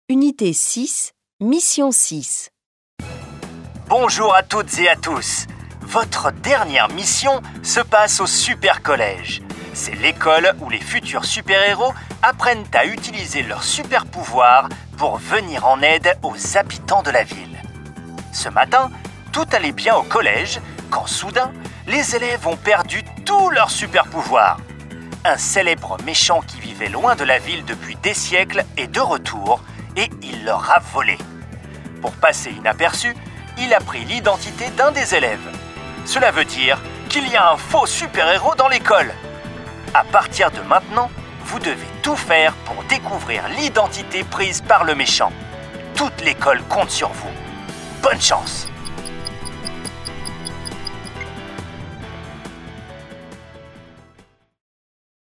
Unité 6, Mission 6. Bonjour à toutes et à tous. Votre dernière mission se passe au Super Collège. C'est l'école où les futurs super-héros apprennent à utiliser leurs super-pouvoirs pour venir en aide aux habitants de la ville. Ce matin, tout allait bien au collège quand soudain, les élèves ont perdu tous leurs super-pouvoirs. Un célèbre méchant qui vivait loin de la ville depuis des siècles est de retour et il leur a volé. Pour passer inaperçu, il a pris l'identité d'un des élèves. Cela veut dire qu'il y a un faux super-héros dans l'école. À partir de maintenant, vous devez tout faire pour découvrir l'identité prise par le méchant. Toute l'école compte sur vous. Bonne chance!